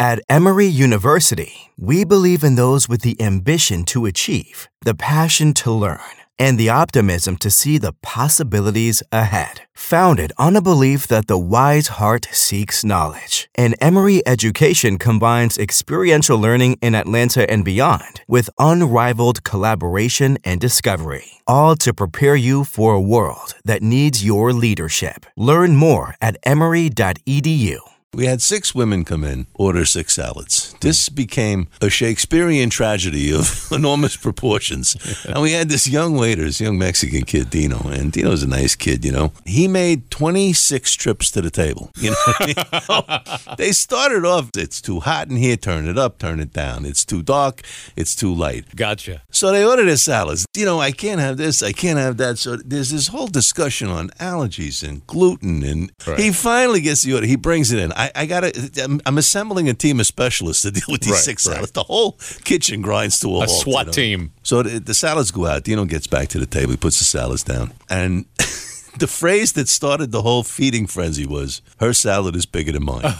At Emory University, we believe in those with the ambition to achieve, the passion to learn, and the optimism to see the possibilities ahead. Founded on a belief that the wise heart seeks knowledge, and Emory education combines experiential learning in Atlanta and beyond with unrivaled collaboration and discovery, all to prepare you for a world that needs your leadership. Learn more at emory.edu. We had 6 women come in, order 6 salads. This became a Shakespearean tragedy of enormous proportions. And we had this young waiter, this young Mexican kid, Dino. And Dino's a nice kid, you know. He made 26 trips to the table. You know what I mean? They started off, it's too hot in here, turn it up, turn it down. It's too dark, it's too light. Gotcha. So they ordered their salads. You know, I can't have this, I can't have that. So there's this whole discussion on allergies and gluten. And he finally gets the order. He brings it in. I'm assembling a team of specialists to deal with these 6 salads. The whole kitchen grinds to a halt. A SWAT team. So the salads go out. Dino gets back to the table. He puts the salads down. And the phrase that started the whole feeding frenzy was, her salad is bigger than mine.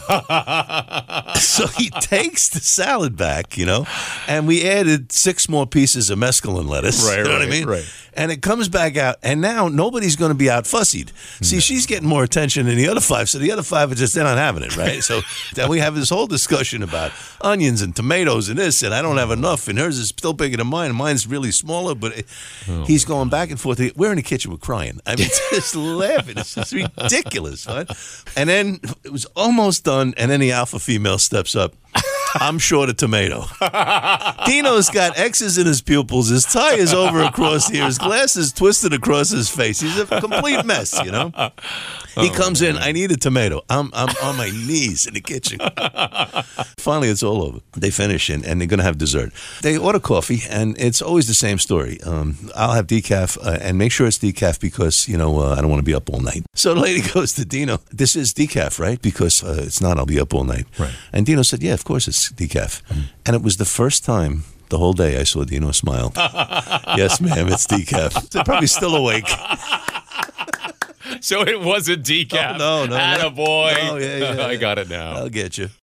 So he takes the salad back, you know, and we added 6 more pieces of mesclun lettuce. You know what I mean? Right. And it comes back out, and now nobody's going to be out fussied. See, she's getting more attention than the other 5, so the other 5 are just, they're not having it, right? So then we have this whole discussion about onions and tomatoes and this, and I don't have enough, and hers is still bigger than mine, and mine's really smaller, but he's going back and forth. We're in the kitchen, we're crying. I mean, just laughing. It's just ridiculous, right? And then it was almost done, and then the alpha female steps up. I'm short a tomato. Dino's got X's in his pupils. His tie is over across here. His glasses twisted across his face. He's a complete mess, you know. He comes in. I need a tomato. I'm on my knees in the kitchen. Finally, it's all over. They finish and they're going to have dessert. They order coffee, and it's always the same story. I'll have decaf, and make sure it's decaf because, you know, I don't want to be up all night. So the lady goes to Dino, this is decaf, right? Because it's not, I'll be up all night. Right. And Dino said, yeah, of course it's decaf. And it was the first time the whole day I saw Dino smile. Yes, ma'am, it's decaf. They're probably still awake. So it wasn't decaf. No. Attaboy. No, yeah. I got it now. I'll get you.